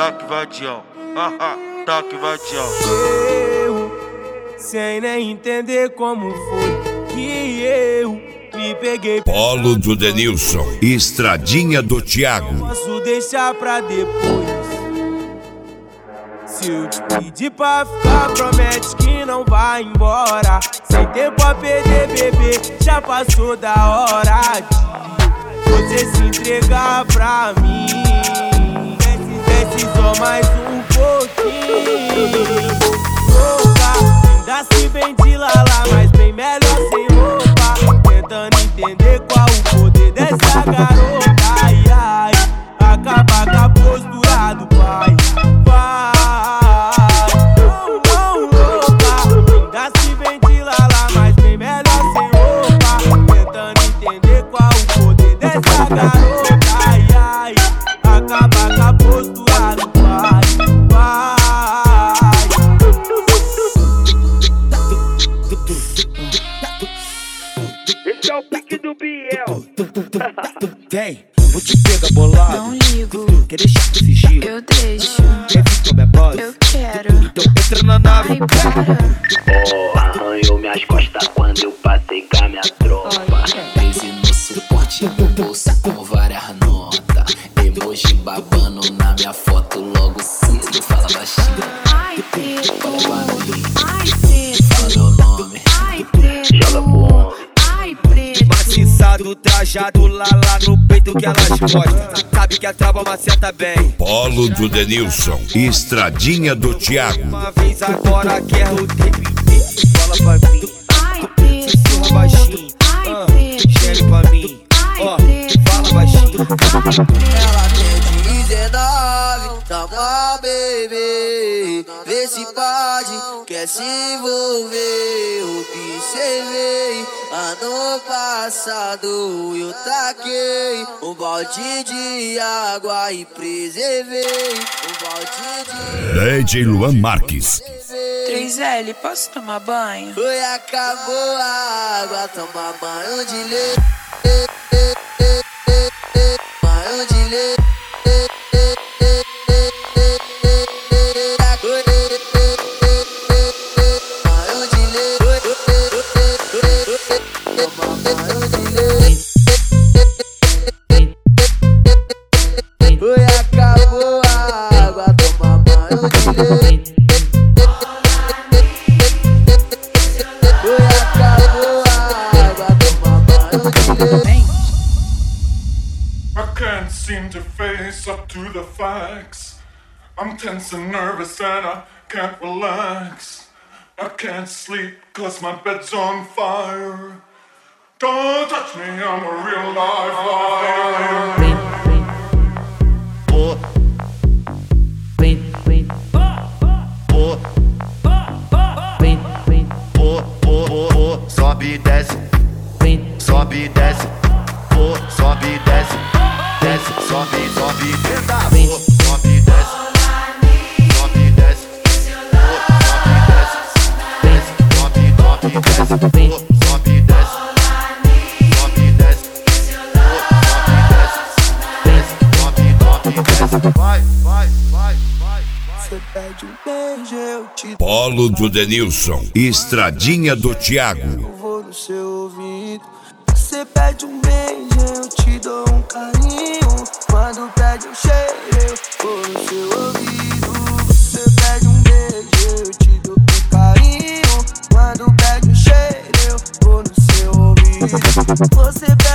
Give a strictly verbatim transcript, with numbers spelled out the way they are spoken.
Toque vadião, haha, toque vadião. Eu, sem nem entender como foi que eu me peguei. Polo do Denilson, Estradinha do Thiago. Posso deixar pra depois. Se eu te pedir pra ficar, promete que não vai embora. Sem tempo a perder, bebê, já passou da hora de você se entregar pra mim. Desce, desce só mais um pouquinho. Louca, ainda se vem de lala, mas bem melhor sem roupa. Tentando entender qual o poder dessa garota. Ai, ai, acaba com a postura do pai. Vai. Garota, ai, ai, acaba com a postura do pai, vai. Esse é o pique do Biel. Vem, vou te pegar bolado. Não ligo, quer deixar de fingir? eu deixo. Quer vir que eu me boss? Eu quero. Então entra na nave. Ai, para. Oh, arranhou minhas costas quando eu passei com a minha tropa. Crise no suporte, bolsa com várias notas. Emoji babando na minha foto, logo cedo fala baixinho. Ai, preto, Fala pra mim, ai, preto, fala meu nome. ai, preto, Joga pro homem. ai, preto. Maciçado, trajado lá lá no peito que elas gostam. Sabe que a trava maceta bem. Polo do Denilson, Estradinha do Thiago. Uma vez agora quero repetir. Fala pra mim, Ai, preto, sussurra baixinho. ai, Ah, preto, Chega pra mim, ai, ó, preto. fala baixinho. Ela tem dezenove, toma bebê. Vê se pode, quer se envolver. Observei, ano passado eu taquei um balde de água e preservei. Um balde de D J Luan Marques. três L, posso tomar banho? Foi, acabou a água, toma banho de leite. Banho de leite. Banho de leite. Toma banho de leite. Foi, acabou a água, toma banho de leite. I can't seem to face up to the facts. I'm tense and nervous and I can't relax. I can't sleep cause my bed's on fire. Don't touch me, I'm a real live liar. Oh. Oh. Oh, oh, oh, oh. Sobe e desce. Sobe e desce. Oh, sobe e desce. Desce, sobe, sobe, tenta. Oh, sobe e desce. Sobe e desce. Oh, sobe e desce. Desce, sobe, sobe, desce. Oh, sobe e desce. Sobe e desce. Oh, sobe e desce. Desce, sobe, sobe, desce. Vai, vai, vai, vai. Você pede um beijo, eu te dou. Polo do Denilson, Estradinha do Thiago. Eu vou no seu ouvido. Você pede um beijo, eu te dou um carinho. Quando pede um cheiro, eu vou no seu ouvido. Você pede um beijo, eu te dou um carinho. Quando pede um cheiro, eu vou no seu ouvido. Você